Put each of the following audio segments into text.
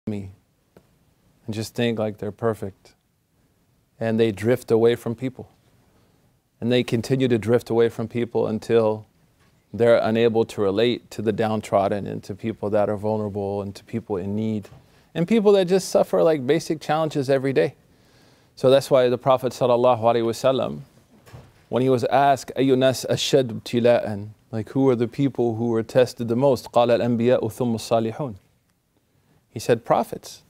me and just think like they're perfect. And they drift away from people. And they continue to drift away from people until they're unable to relate to the downtrodden and to people that are vulnerable and to people in need and people that just suffer like basic challenges every day. So that's why the Prophet ﷺ, when he was asked, أَيُّ نَاسْ أَشَّدُ ابْتِلَاءً, like who are the people who were tested the most? قَالَ الْأَنْبِيَاءُ ثُمَّ الصَّالِحُونَ. He said prophets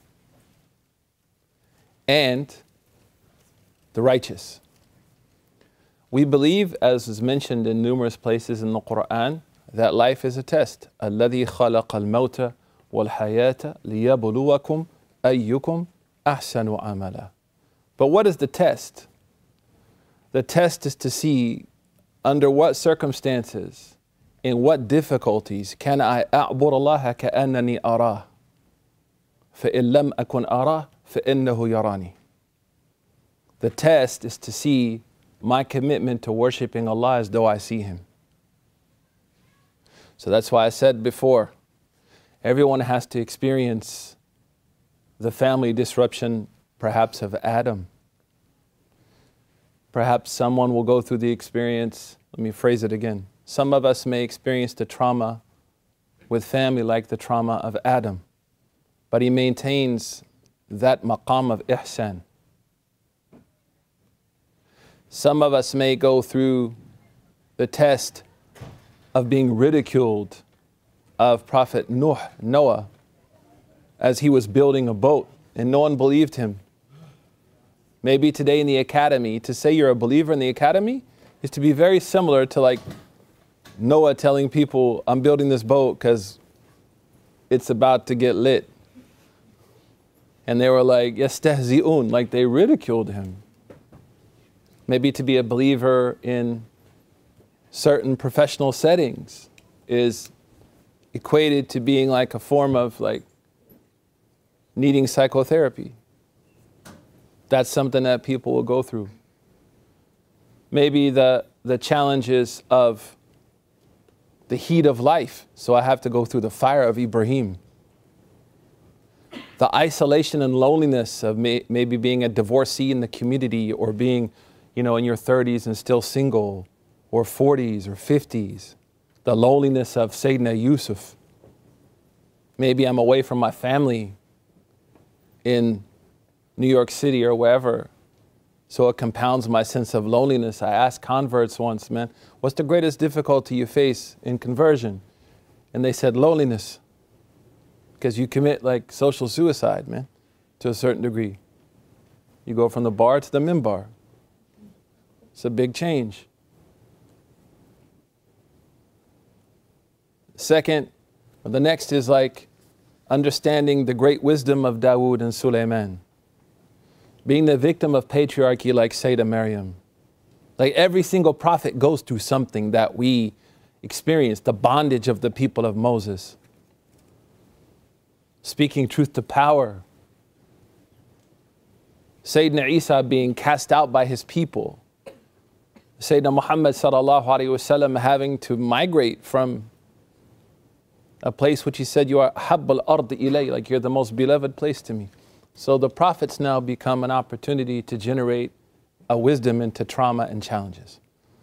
and the righteous. We believe, as is mentioned in numerous places in the Quran, that life is a test. الَّذِي خَلَقَ الْمَوْتَ وَالْحَيَاةَ لِيَبْلُوَكُمْ أَيُّكُمْ أَحْسَنُ عَمَلًا. But what is the test? The test is to see under what circumstances, in what difficulties can I أعبر الله كأنني أراه فإن لم أكن أراه فإنه يراني. The test is to see my commitment to worshiping Allah as though I see Him. So that's why I said before, everyone has to experience the family disruption perhaps of Adam. Perhaps someone will go through the experience, let me phrase it again. Some of us may experience the trauma with family like the trauma of Adam, but he maintains that maqam of ihsan. Some of us may go through the test of being ridiculed of Prophet Noah, as he was building a boat and no one believed him. Maybe today in the academy, to say you're a believer in the academy is to be very similar to like Noah telling people, I'm building this boat because it's about to get lit. And they were like, yastahzi'un, like they ridiculed him. Maybe to be a believer in certain professional settings is equated to being like a form of like needing psychotherapy. That's something that people will go through. Maybe the challenges of the heat of life, so I have to go through the fire of Ibrahim. The isolation and loneliness of maybe being a divorcee in the community, or being, in your 30s and still single, or 40s or 50s. The loneliness of Sayyidina Yusuf. Maybe I'm away from my family in New York City or wherever, so it compounds my sense of loneliness. I asked converts once, man, what's the greatest difficulty you face in conversion? And they said loneliness, because you commit like social suicide, man, to a certain degree. You go from the bar to the minbar. It's a big change. Second, or the next is like understanding the great wisdom of Dawood and Sulaiman. Being the victim of patriarchy like Sayyidah Maryam. Like every single prophet goes through something that we experience, the bondage of the people of Moses. Speaking truth to power. Sayyidina Isa being cast out by his people. Sayyidina Muhammad sallallahu alaihi wasallam having to migrate from a place which he said, you are habbal ard ilay, like you're the most beloved place to me. So the prophets now become an opportunity to generate a wisdom into trauma and challenges.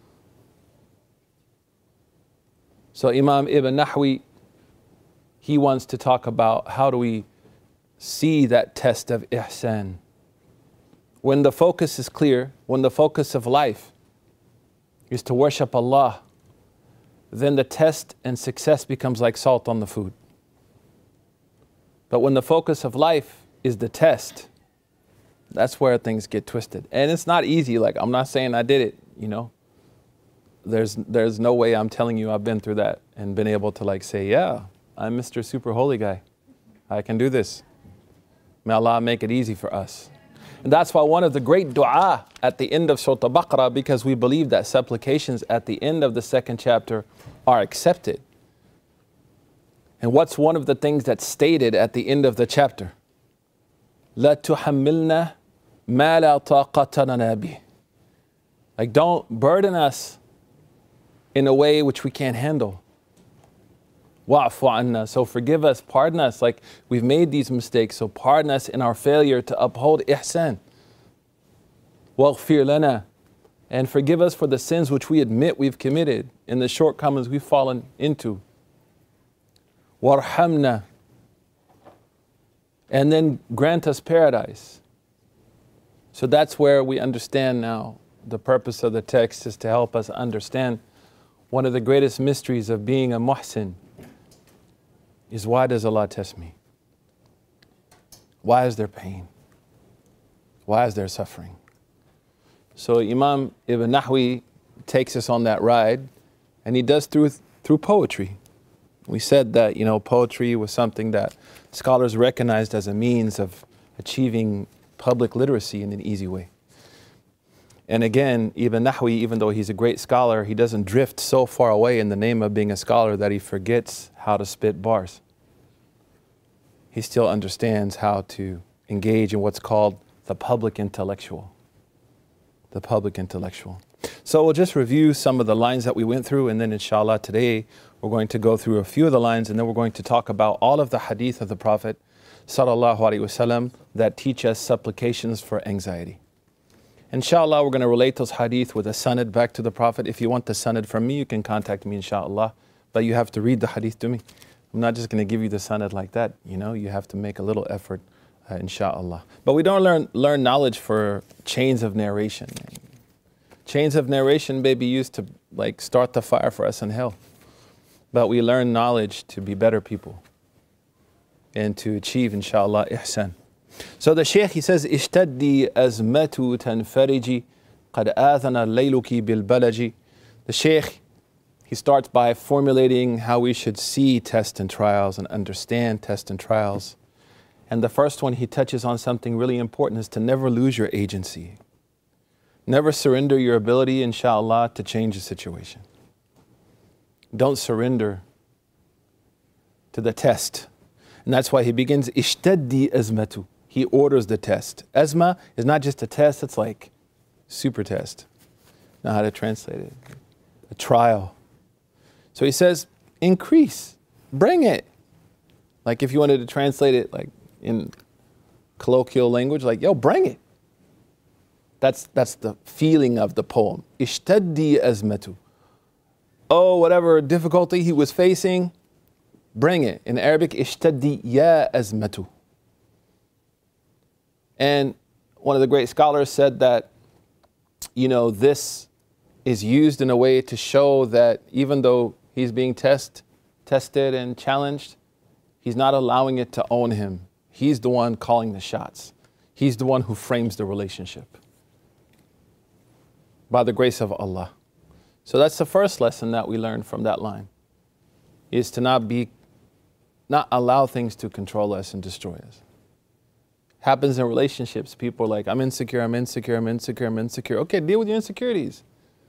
So Imam Ibn Nahwi, he wants to talk about how do we see that test of ihsan. When the focus is clear, when the focus of life is to worship Allah, then the test and success becomes like salt on the food. But when the focus of life is the test, that's where things get twisted. And it's not easy. Like, I'm not saying I did it, There's no way I'm telling you I've been through that and been able to like say, yeah, I'm Mr. Super Holy Guy. I can do this. May Allah make it easy for us. And that's why one of the great dua at the end of Surah Al-Baqarah, because we believe that supplications at the end of the second chapter are accepted. And what's one of the things that's stated at the end of the chapter? لا تحملنا ما لا طاقة لنا به. Like, don't burden us in a way which we can't handle. wa'fu anna. So forgive us, pardon us, like we've made these mistakes. So pardon us in our failure to uphold ihsan. Waghfir lana. And forgive us for the sins which we admit we've committed and the shortcomings we've fallen into. Warhamna. And then grant us paradise. So that's where we understand now the purpose of the text is to help us understand one of the greatest mysteries of being a muhsin is, why does Allah test me? Why is there pain? Why is there suffering? So Imam Ibn Nahwi takes us on that ride, and he does through poetry. We said that, poetry was something that scholars recognized as a means of achieving public literacy in an easy way. And again, Ibn Nahwi, even though he's a great scholar, he doesn't drift so far away in the name of being a scholar that he forgets how to spit bars. He still understands how to engage in what's called the public intellectual. The public intellectual. So we'll just review some of the lines that we went through, and then inshallah today we're going to go through a few of the lines, and then we're going to talk about all of the hadith of the Prophet sallallahu alaihi wasallam that teach us supplications for anxiety. Inshallah, we're going to relate those hadith with a sanad back to the Prophet. If you want the sanad from me, you can contact me inshallah, but you have to read the hadith to me. I'm not just going to give you the sanad like that, you have to make a little effort, inshallah. But we don't learn knowledge for chains of narration. Chains of narration may be used to start the fire for us in hell. But we learn knowledge to be better people and to achieve, inshallah, ihsan. So the Shaykh, he says, اشتدي أزمة تنفرجي قد آذن الليلك بالبلج. The Shaykh, he starts by formulating how we should see tests and trials and understand tests and trials. And the first one, he touches on something really important, is to never lose your agency. Never surrender your ability, inshallah, to change the situation. Don't surrender to the test. And that's why he begins, ishtaddi azmatu. He orders the test. Azma is not just a test, it's like super test. Know how to translate it. A trial. So he says, increase, bring it. Like if you wanted to translate it like in colloquial language, bring it. That's the feeling of the poem. Ishtaddi azmatu. Oh, whatever difficulty he was facing, bring it. In Arabic, ishtaddi ya azmatu. And one of the great scholars said that, this is used in a way to show that even though he's being tested and challenged, he's not allowing it to own him. He's the one calling the shots. He's the one who frames the relationship by the grace of Allah. So that's the first lesson that we learn from that line, is to not allow things to control us and destroy us. Happens in relationships. People are like, I'm insecure. Okay, deal with your insecurities.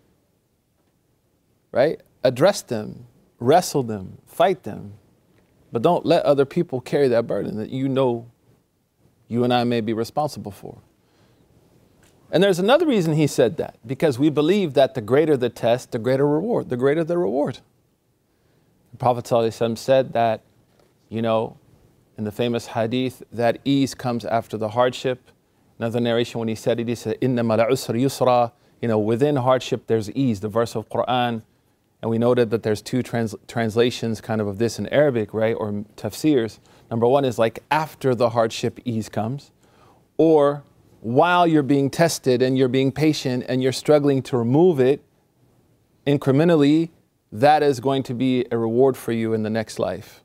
Right? Address them, wrestle them, fight them. But don't let other people carry that burden that you and I may be responsible for. And there's another reason he said that, because we believe that the greater the test, the greater reward, the greater the reward. The Prophet ﷺ said that, in the famous hadith, that ease comes after the hardship. Another narration, when he said it, he said, إِنَّمَا الْعُسْرِ يُسْرًا. Within hardship there's ease, the verse of Quran. And we noted that there's two translations kind of this in Arabic, right, or tafsirs. Number one is after the hardship, ease comes. Or while you're being tested and you're being patient and you're struggling to remove it incrementally, that is going to be a reward for you in the next life.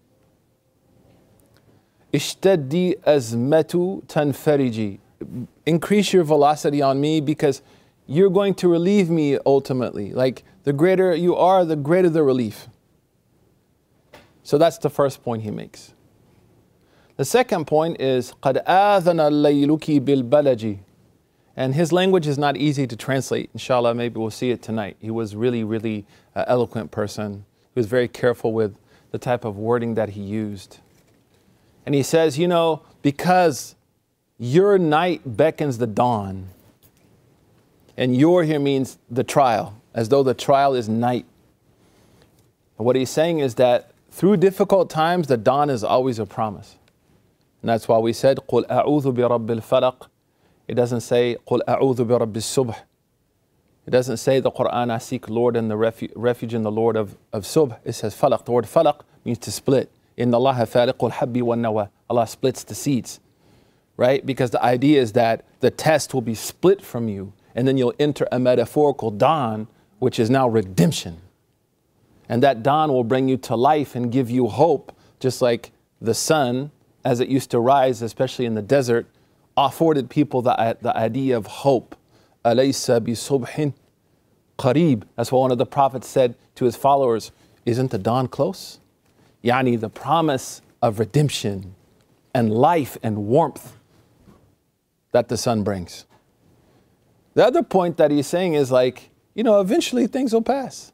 Ishtaddi azmatu tanfariji. Increase your velocity on me, because you're going to relieve me ultimately. The greater you are, the greater the relief. So that's the first point he makes. The second point is قَدْ آذَنَ اللَّيْلُكِ بِالْبَلَجِ. And his language is not easy to translate. Inshallah, maybe we'll see it tonight. He was really, really an eloquent person. He was very careful with the type of wording that he used. And he says, because your night beckons the dawn. And your here means the trial, as though the trial is night. But what he's saying is that through difficult times, the dawn is always a promise. And that's why we said, قُلْ أَعُوذُ بِرَبِّ الْفَلَقِ. It doesn't say, قُلْ أَعُوذُ بِرَبِّ الصُّبْحِ. It doesn't say the Quran, I seek Lord and the refuge in the Lord of Subh. It says falaq. The word falaq means to split. Inna Allaha faliqul habbi wan nawa. Allah splits the seeds, right? Because the idea is that the test will be split from you, and then you'll enter a metaphorical dawn, which is now redemption. And that dawn will bring you to life and give you hope, just like the sun, as it used to rise, especially in the desert, afforded people the idea of hope. Alaysa bi subhin qareeb. That's what one of the prophets said to his followers. Isn't the dawn close? Yani the promise of redemption and life and warmth that the sun brings. The other point that he's saying is like, eventually things will pass.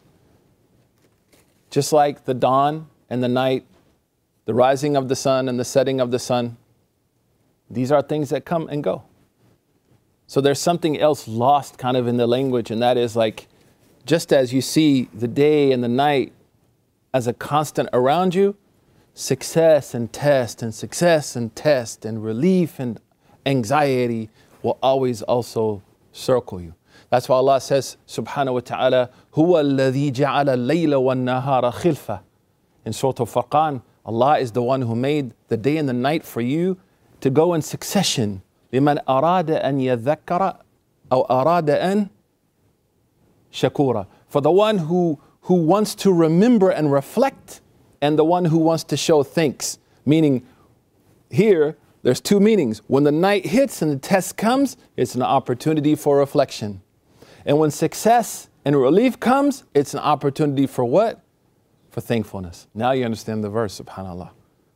Just like the dawn and the night, the rising of the sun and the setting of the sun, these are things that come and go. So there's something else lost kind of in the language, and that is like, just as you see the day and the night as a constant around you, success and test and success and test and relief and anxiety will always also circle you. That's why Allah says, subhanahu wa ta'ala, هُوَ الَّذِي جَعَلَ اللَّيْلَ وَالنَّهَارَ خِلْفَةً. In Surah Al-Furqan, Allah is the one who made the day and the night for you to go in succession. لمن أراد أن يذكر أو أراد أن شكورا. For the one who wants to remember and reflect, and the one who wants to show thanks. Meaning, here, there's two meanings. When the night hits and the test comes, it's an opportunity for reflection. And when success and relief comes, it's an opportunity for what? For thankfulness. Now you understand the verse, subhanAllah.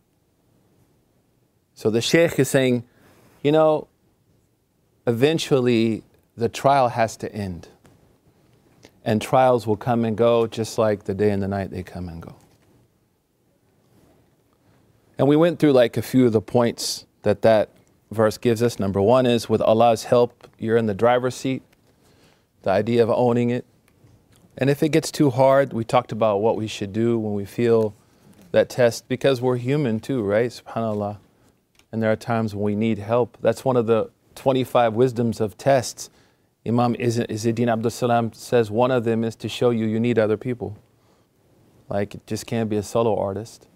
So the Shaykh is saying, eventually the trial has to end. And trials will come and go just like the day and the night, they come and go. And we went through like a few of the points that verse gives us. Number one is, with Allah's help, you're in the driver's seat. The idea of owning it. And if it gets too hard, we talked about what we should do when we feel that test, because we're human too, right? SubhanAllah. And there are times when we need help. That's one of the 25 wisdoms of tests. Imam Izzuddin Abdul Salam says one of them is to show you need other people. Like, it just can't be a solo artist.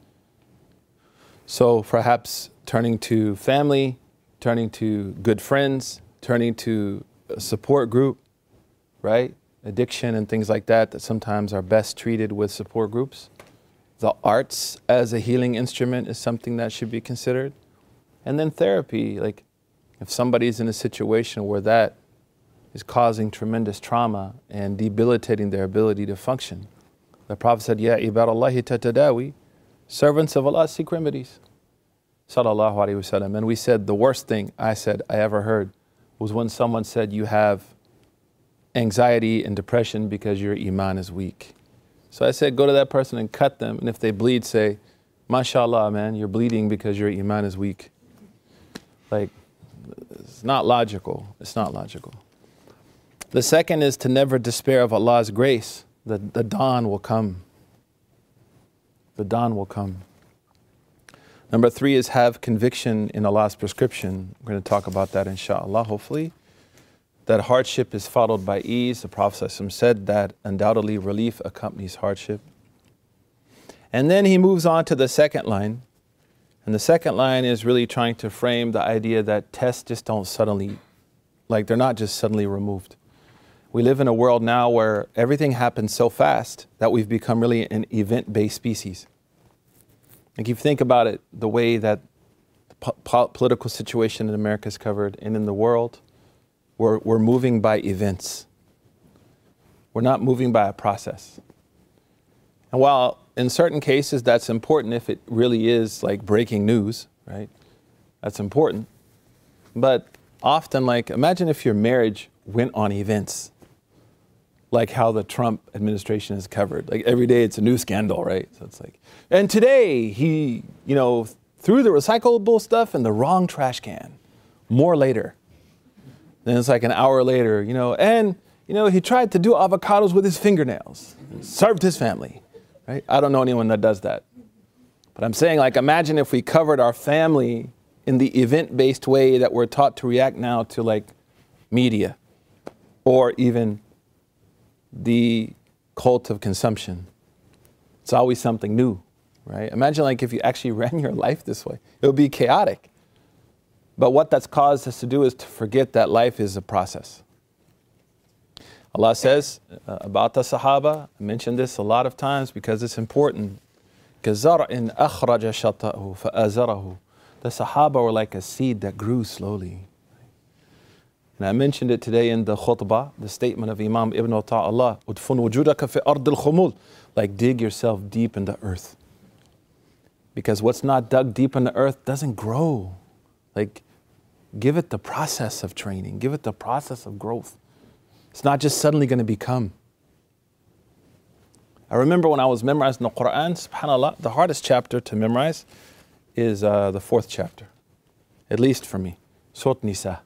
So perhaps turning to family, turning to good friends, turning to a support group, right? Addiction and things like that sometimes are best treated with support groups. The arts as a healing instrument is something that should be considered. And then therapy, like if somebody's in a situation where that is causing tremendous trauma and debilitating their ability to function. The Prophet said, Ya ibadallahi tatadawi, servants of Allah seek remedies. Sallallahu alayhi wa sallam. And we said the worst thing I ever heard was when someone said you have anxiety and depression because your iman is weak. So I said, go to that person and cut them. And if they bleed, say, MashaAllah, man, you're bleeding because your iman is weak. Like, it's not logical. It's not logical. The second is to never despair of Allah's grace. The dawn will come. The dawn will come. Number three is have conviction in Allah's prescription. We're going to talk about that inshallah, hopefully. That hardship is followed by ease. The Prophet ﷺ said that undoubtedly relief accompanies hardship. And then he moves on to the second line. And the second line is really trying to frame the idea that tests just don't suddenly, like they're not just suddenly removed. We live in a world now where everything happens so fast that we've become really an event-based species. Like if you think about it, the way that the political situation in America is covered and in the world, we're moving by events. We're not moving by a process. And while in certain cases that's important if it really is like breaking news, right? That's important. But often, like, imagine if your marriage went on events, like how the Trump administration is covered. Like every day it's a new scandal, right? So it's like, and today he, threw the recyclable stuff in the wrong trash can. More later. Then it's like an hour later, and he tried to do avocados with his fingernails. Served his family. right? I don't know anyone that does that. But I'm saying, like, imagine if we covered our family in the event-based way that we're taught to react now to, like, media or even the cult of consumption. It's always something new, right? Imagine, like, if you actually ran your life this way. It would be chaotic. But what that's caused us to do is to forget that life is a process. Allah says about the Sahaba, I mentioned this a lot of times because it's important. كَزَرْعٍ أَخْرَجَ شَطَأَهُ فَأَزَرَهُ. The Sahaba were like a seed that grew slowly. And I mentioned it today in the khutbah, the statement of Imam Ibn Ata'Allah, "Udfun wujudaka fi ard al-khumul." Like, dig yourself deep in the earth. Because what's not dug deep in the earth doesn't grow. Like, give it the process of training. Give it the process of growth. It's not just suddenly going to become. I remember when I was memorizing the Quran, subhanAllah, the hardest chapter to memorize is the 4th chapter. At least for me. Surah Nisa.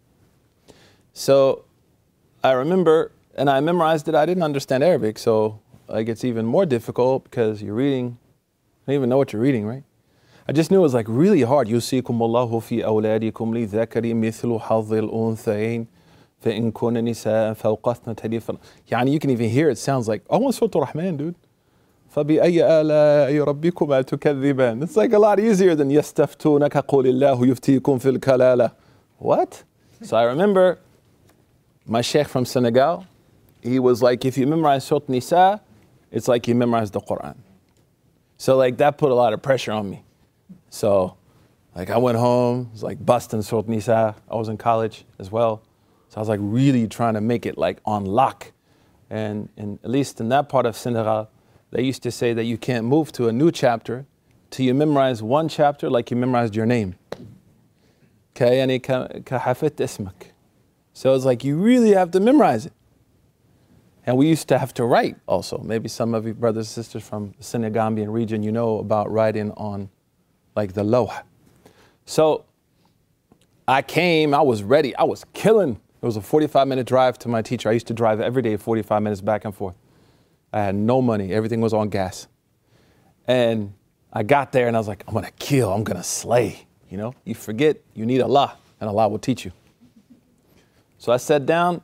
So I remember, and I memorized it, I didn't understand Arabic, so like it's even more difficult because you're reading, I don't even know what you're reading, right? I just knew it was like really hard. يُوصِيكُمُ اللَّهُ فِي أَوْلَادِكُمْ لِلذَّكَرِ مِثْلُ حَظِّ الْأُنْثَيَيْنِ فَإِن كُنَّ نِسَاءً فَوْقَ اثْنَتَيْنِ يعني you can even hear it sounds like almost Surah Ar-Rahman, dude. فَبِأَيِّ آلَاءِ رَبِّكُمَا تُكَذِّبَانِ. It's like a lot easier than يَسْتَفْتُونَكَ قُلِ اللَّهُ يُفْتِيكُمْ فِي الْكَلَالَةِ. What? So I remember my sheikh from Senegal, he was like, if you memorize Surah Nisa, it's like you memorized the Quran. So like that put a lot of pressure on me. So like I went home, it was like busting Surah Nisa. I was in college as well. So I was like really trying to make it like on lock. And at least in that part of Senegal, they used to say that you can't move to a new chapter till you memorize one chapter like you memorized your name. يعني كحفظت اسمك. So it's like you really have to memorize it. And we used to have to write also. Maybe some of you brothers and sisters from the Senegambian region, you know about writing on like the lawh. So I came, I was ready, I was killing. It was a 45-minute drive to my teacher. I used to drive every day 45 minutes back and forth. I had no money, everything was on gas. And I got there and I was like, I'm gonna kill, I'm gonna slay. You know, you forget you need Allah and Allah will teach you. So I sat down,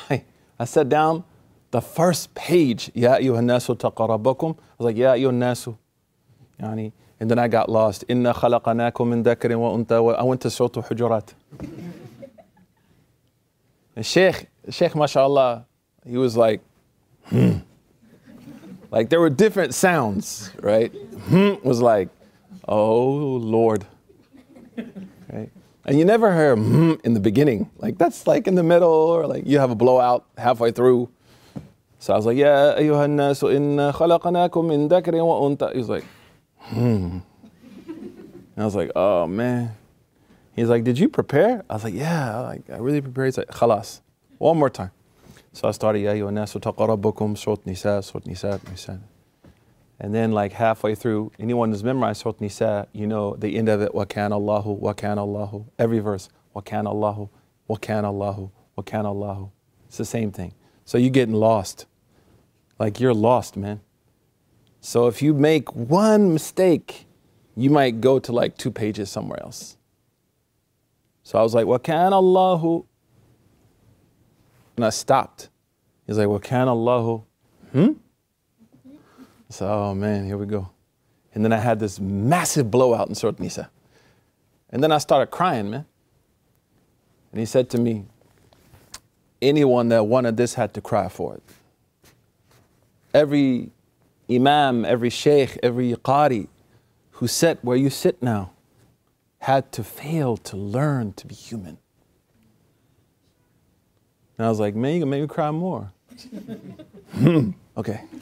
the first page, Ya ayyuhan nasu taqarabakum. I was like, Ya ayyuhan nasu. Yani, and then I got lost. Inna khalaqanakum min dhakarin wa untha. I went to Surah Hujurat. And Sheikh, mashallah, he was like, Like there were different sounds, right? Was like, oh Lord. Right? And you never hear in the beginning. Like that's like in the middle, or like you have a blowout halfway through. So I was like, Ya ayyuhan nasu inna khalaqanakum min dhakarin wa untha. He was like, And I was like, oh man. He's like, did you prepare? I was like, yeah, I really prepared. He's like, khalas. One more time. So I started, Ya ayyuhan nasu taqarabakum, Surah Nisa, Surah Nisa, Nisa. And then like halfway through, anyone who's memorized Surah Nisa, you know the end of it, wa kana Allahu, wa kana Allahu. Every verse, wa kana Allahu, wa kana Allahu, wa kana Allahu. It's the same thing. So you're getting lost. Like you're lost, man. So if you make one mistake, you might go to like 2 pages somewhere else. So I was like, wa kana Allahu. And I stopped. He's like, wa kana Allahu. So, oh man, here we go. And then I had this massive blowout in Surah Nisa. And then I started crying, man. And he said to me, anyone that wanted this had to cry for it. Every imam, every sheikh, every qari who sat where you sit now had to fail to learn to be human. And I was like, man, you can make me cry more. Okay.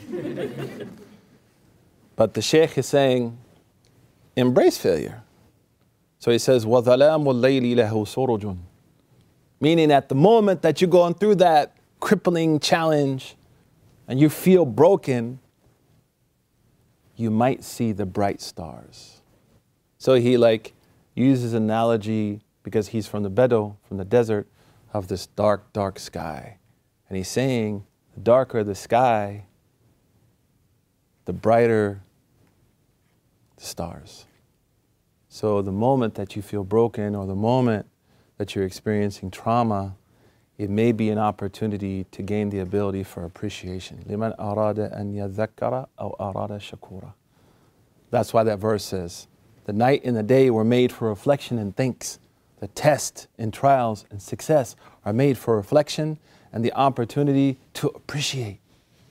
But the sheikh is saying, embrace failure. So he says, وَظَلَامُ اللَّيْلِ لَهُ سُرُجٌ. Meaning at the moment that you're going through that crippling challenge and you feel broken, you might see the bright stars. So he like uses analogy because he's from the Bedou, from the desert, of this dark, dark sky. And he's saying, the darker the sky, the brighter the stars. So the moment that you feel broken or the moment that you're experiencing trauma, it may be an opportunity to gain the ability for appreciation. لِمَنْ أَرَادَ أَنْ يَذَّكَّرَ أَوْ أَرَادَ شَكُورًا. That's why that verse says, the night and the day were made for reflection and thanks. The test and trials and success are made for reflection and the opportunity to appreciate.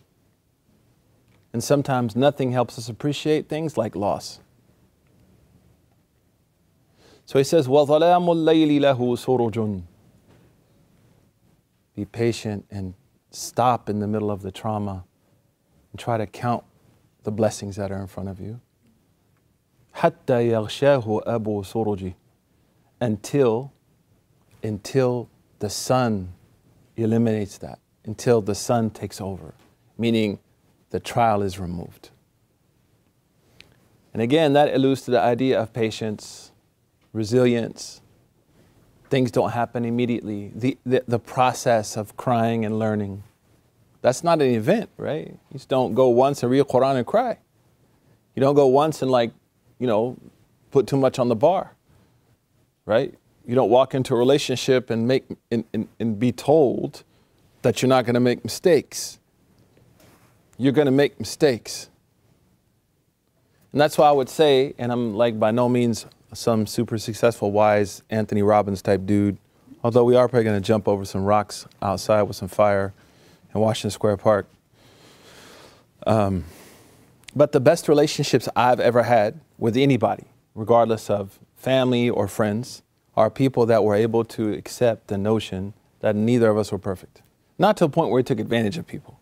And sometimes nothing helps us appreciate things like loss. So he says, وَظَلَامُ اللَّيْلِ لَهُ سُرُجٌ. Be patient and stop in the middle of the trauma and try to count the blessings that are in front of you. حَتَّى يَغْشَاهُ أَبُو سُرُجِ. Until the sun eliminates that, until the sun takes over, meaning the trial is removed. And again, that alludes to the idea of patience, resilience. Things don't happen immediately. The process of crying and learning, that's not an event, right? You just don't go once and read Quran and cry. You don't go once and put too much on the bar, right? You don't walk into a relationship and be told that you're not going to make mistakes. You're going to make mistakes. And that's why I would say, and I'm by no means some super successful, wise Anthony Robbins type dude, although we are probably going to jump over some rocks outside with some fire in Washington Square Park. But the best relationships I've ever had with anybody, regardless of family or friends, are people that were able to accept the notion that neither of us were perfect. Not to a point where we took advantage of people,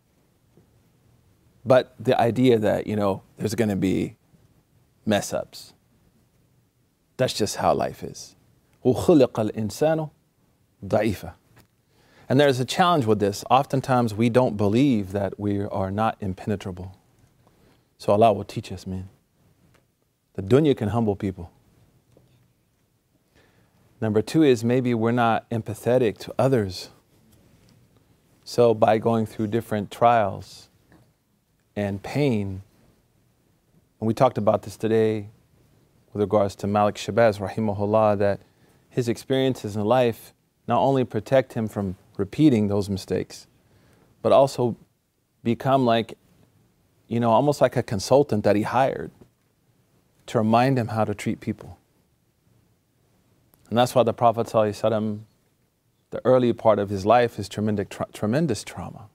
but the idea that, there's going to be mess ups. That's just how life is. وَخُلِقَ الْإِنسَانُ ضَعِيفًا. And there's a challenge with this. Oftentimes we don't believe that we are not impenetrable. So Allah will teach us, man. The dunya can humble people. Number two is maybe we're not empathetic to others. So by going through different trials and pain, and we talked about this today with regards to Malik Shabazz, rahimahullah, that his experiences in life not only protect him from repeating those mistakes, but also become almost like a consultant that he hired to remind him how to treat people. And that's why the Prophet ﷺ, the early part of his life is tremendous trauma.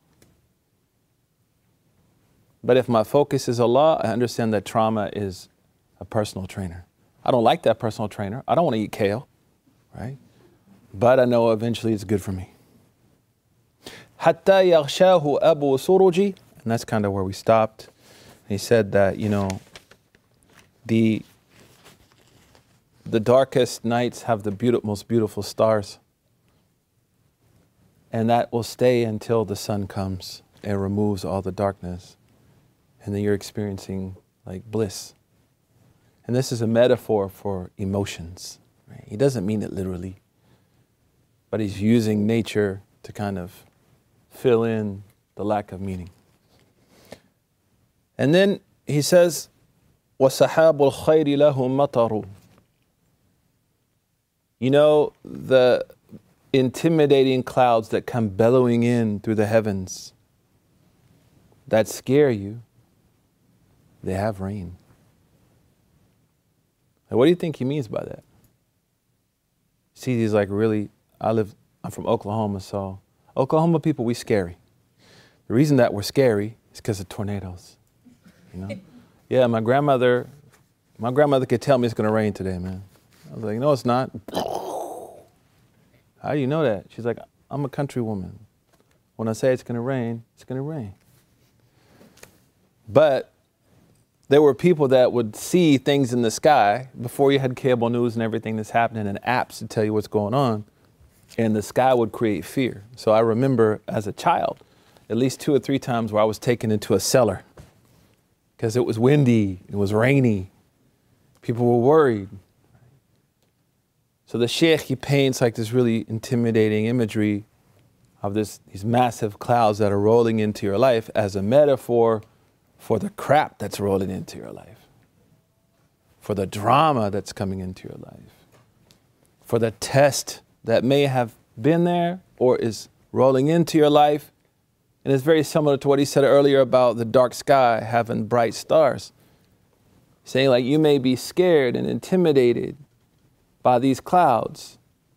But if my focus is Allah, I understand that trauma is a personal trainer. I don't like that personal trainer. I don't want to eat kale, right? But I know eventually it's good for me. حَتَّى يَغْشَاهُ أَبُو سُرُجِ. And that's kind of where we stopped. He said that, the darkest nights have the most beautiful stars. And that will stay until the sun comes and removes all the darkness. And then you're experiencing bliss. And this is a metaphor for emotions. Right? He doesn't mean it literally, but he's using nature to kind of fill in the lack of meaning. And then he says, وَسَحَابُ الْخَيْرِ لَهُ مَطَرُ. The intimidating clouds that come bellowing in through the heavens that scare you, they have rain. And what do you think he means by that? See, he's I'm from Oklahoma, so Oklahoma people, we scary. The reason that we're scary is because of tornadoes. Yeah, my grandmother could tell me it's going to rain today, man. I was like, no, it's not. How do you know that? She's like, I'm a country woman. When I say it's going to rain, it's going to rain. But there were people that would see things in the sky before you had cable news and everything that's happening and apps to tell you what's going on. And the sky would create fear. So I remember as a child, at least 2 or 3 times where I was taken into a cellar because it was windy, it was rainy. People were worried. So the sheikh, he paints this really intimidating imagery of these massive clouds that are rolling into your life as a metaphor for the crap that's rolling into your life, for the drama that's coming into your life, for the test that may have been there or is rolling into your life. And it's very similar to what he said earlier about the dark sky having bright stars. Saying like you may be scared and intimidated by these clouds,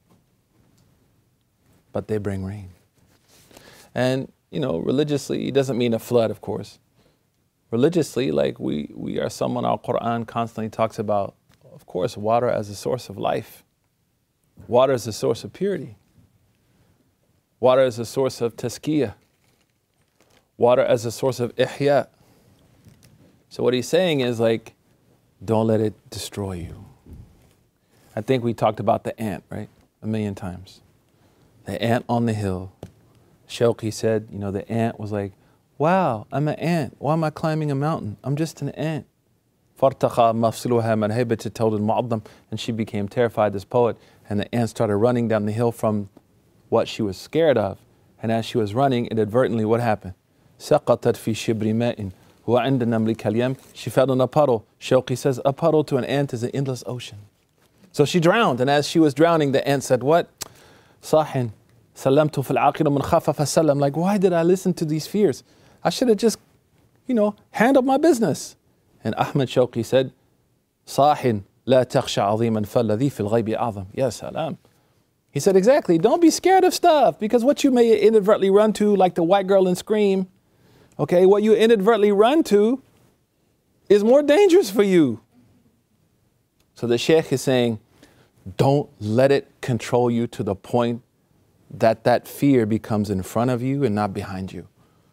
but they bring rain. And, you know, religiously, it doesn't mean a flood, of course. Religiously, like we are someone, our Quran constantly talks about, of course, water as a source of life. Water is a source of purity. Water is a source of tazkiyah. Water as a source of ihya. So what he's saying is like, don't let it destroy you. I think we talked about the ant, right? 1,000,000 times. The ant on the hill. Shawqi said, you know, the ant was like, wow, I'm an ant. Why am I climbing a mountain? I'm just an ant. فَارْتَقَى مَفْصِلُهَا مَنْ هَيْبَةِ التَّوْدِ الْمُعَظَّمِ. And she became terrified, this poet, and the ant started running down the hill from what she was scared of. And as she was running, inadvertently, what happened? سَقَطَتْ فِي شِبْرِ مَاءٍ هُوَ عِنْدَ النَّمْلِ كَالْيَمِ. She fell in a puddle. Shawqi says, a puddle to an ant is an endless ocean. So she drowned, and as she was drowning, the ant said, what? صَاحٍ سَلَّمْتُ فِي الْعَاقِلُ مِنْ خَافَ فَسَلَّمْ. Like, why did I listen to these fears? I should have just, handled my business. And Ahmed Shawqi said, صَاحٍ لَا تَخْشَ عَظِيمًا فَالَّذِي فِي الْغَيْبِ أَعْظَمْ. Ya salam. He said, exactly, don't be scared of stuff, because what you may inadvertently run to, like the white girl in Scream, okay, what you inadvertently run to is more dangerous for you. So the Sheikh is saying, don't let it control you to the point that fear becomes in front of you and not behind you.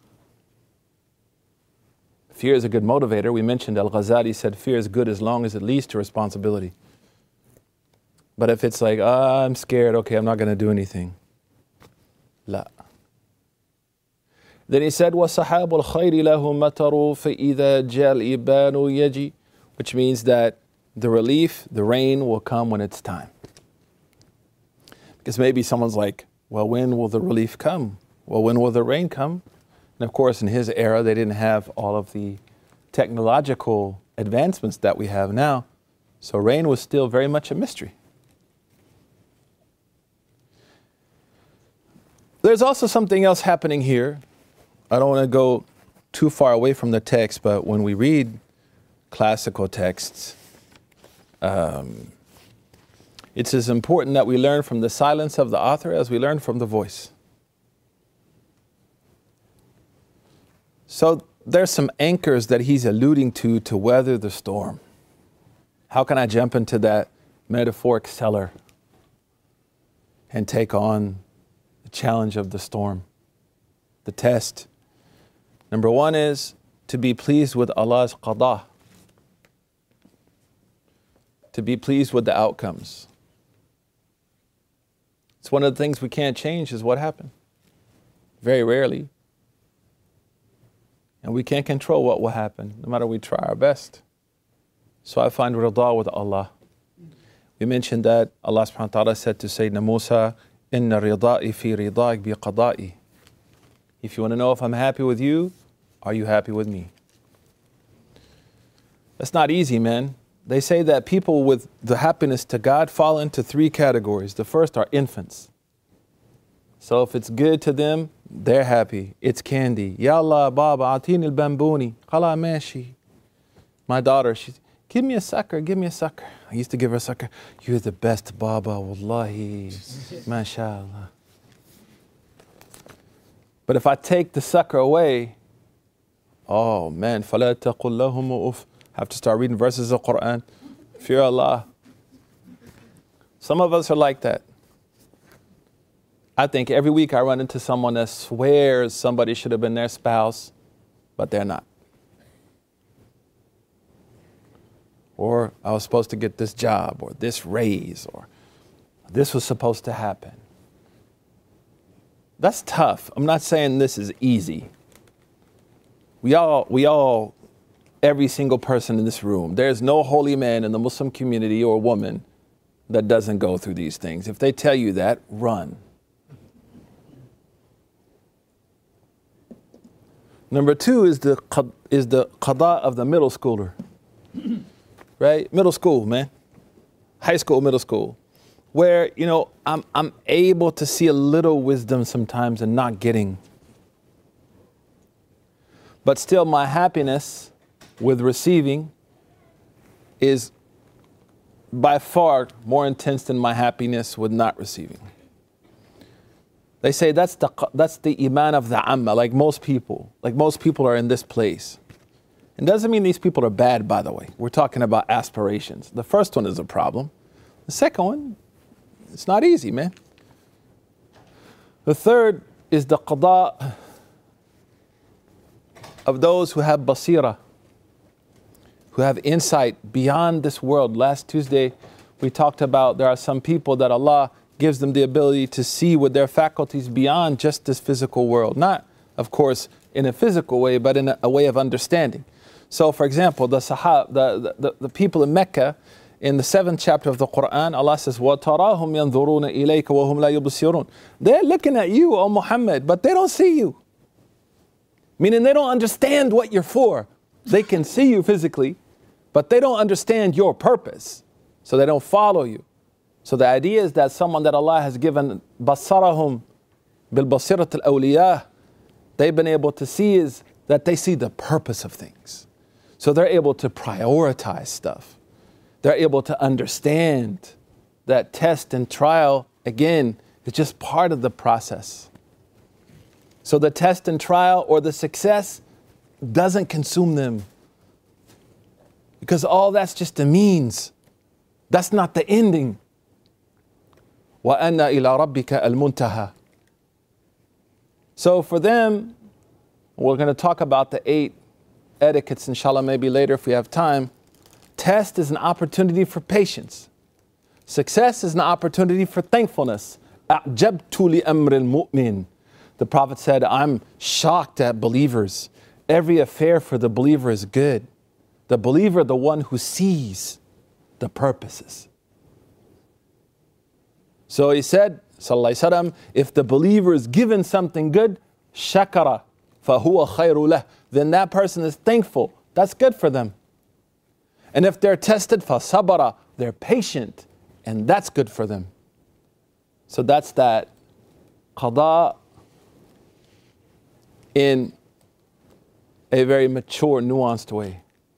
Fear is a good motivator. We mentioned Al-Ghazali said fear is good as long as it leads to responsibility. But if it's like, I'm scared, okay, I'm not going to do anything. La. Then he said, وَصَحَابُ الْخَيْرِ لَهُ مَتَرُوا فَإِذَا جَاءَ الْإِبَانُ يَجِي. Which means that the relief, the rain will come when it's time. Because maybe someone's like, well, when will the relief come? Well, when will the rain come? And of course, in his era, they didn't have all of the technological advancements that we have now. So rain was still very much a mystery. There's also something else happening here. I don't want to go too far away from the text, but when we read classical texts, it's as important that we learn from the silence of the author as we learn from the voice. So there's some anchors that he's alluding to weather the storm. How can I jump into that metaphoric cellar and take on the challenge of the storm, the test? Number one is to be pleased with Allah's qada, to be pleased with the outcomes. It's one of the things we can't change is what happened. Very rarely. And we can't control what will happen, no matter we try our best. So I find rida with Allah. We mentioned that Allah subhanahu wa ta'ala said to Sayyidina Musa, Inna rida'i fi rida'ik bi qada'i. If you want to know if I'm happy with you, are you happy with me? That's not easy, man. They say that people with the happiness to God fall into 3 categories. The first are infants. So if it's good to them, they're happy. It's candy. Ya Allah, Baba, atini al-bambuni. Khala mashi. My daughter, she's, give me a sucker, give me a sucker. I used to give her a sucker. You're the best, Baba, wallahi. MashaAllah. But if I take the sucker away, oh man, فَلَا تَقُلْ لَهُمْ أُفْ. Have to start reading verses of Quran. Fear Allah. Some of us are like that. I think every week I run into someone that swears somebody should have been their spouse, but they're not. Or I was supposed to get this job, or this raise, or this was supposed to happen. That's tough. I'm not saying this is easy. We all, every single person in this room, there's no holy man in the Muslim community or woman that doesn't go through these things. If they tell you that, run. Number two is the qada of the middle schooler. Right? Middle school, man. High school, middle school. Where, I'm able to see a little wisdom sometimes and not getting. But still my happiness with receiving is by far more intense than my happiness with not receiving. They say that's the iman of the amma, like most people are in this place. It doesn't mean these people are bad, by the way. We're talking about aspirations. The first one is a problem. The second one, it's not easy, man. The third is the qada of those who have basira, who have insight beyond this world. Last Tuesday, we talked about there are some people that Allah gives them the ability to see with their faculties beyond just this physical world. Not, of course, in a physical way, but in a way of understanding. So, for example, the people in Mecca, in the 7th chapter of the Quran, Allah says, وَتَرَاهُمْ يَنْظُرُونَ إِلَيْكَ وَهُمْ لَا يُبْصِرُونَ. They're looking at you, O Muhammad, but they don't see you. Meaning they don't understand what you're for. They can see you physically, but they don't understand your purpose. So they don't follow you. So the idea is that someone that Allah has given basarahum bil basirat al awliya, they've been able to see is that they see the purpose of things. So they're able to prioritize stuff. They're able to understand that test and trial, again, is just part of the process. So the test and trial or the success doesn't consume them. Because all that's just a means. That's not the ending. وَأَنَّ إِلَىٰ رَبِّكَ الْمُنْتَهَى. So for them, we're going to talk about the 8 etiquettes, inshallah, maybe later if we have time. Test is an opportunity for patience. Success is an opportunity for thankfulness. أَعْجَبْتُ لِأَمْرِ الْمُؤْمِنِ. The Prophet said, I'm shocked at believers. Every affair for the believer is good. The believer, the one who sees the purposes. So he said, sallallahu alaihi wasallam, if the believer is given something good, shakara, fahuwa khayru lah, then that person is thankful. That's good for them. And if they're tested, fasabara, they're patient, and that's good for them. So that's that qada in a very mature, nuanced way.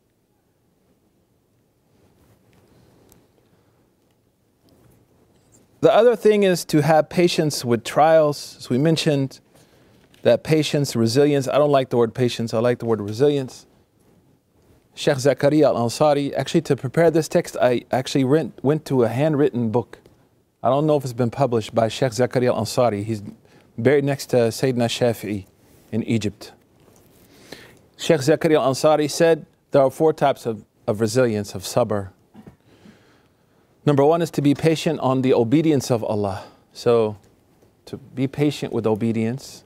The other thing is to have patience with trials. As we mentioned, that patience, resilience. I don't like the word patience, I like the word resilience. Sheikh Zakaria al-Ansari, actually to prepare this text, I actually went to a handwritten book. I don't know if it's been published by Sheikh Zakaria al-Ansari. He's buried next to Sayyidina Shafi'i in Egypt. Sheikh Zakaria al-Ansari said there are 4 types of resilience, of sabr. Number 1 is to be patient on the obedience of Allah. So to be patient with obedience.